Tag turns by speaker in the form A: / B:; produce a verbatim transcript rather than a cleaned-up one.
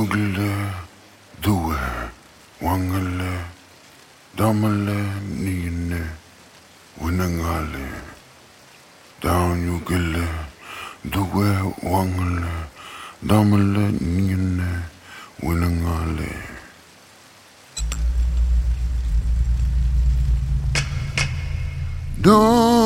A: Yuggle, due, wangale, damale, nine, winangale. Down yuggle, due, wangale, damale, nine, winangale. Don't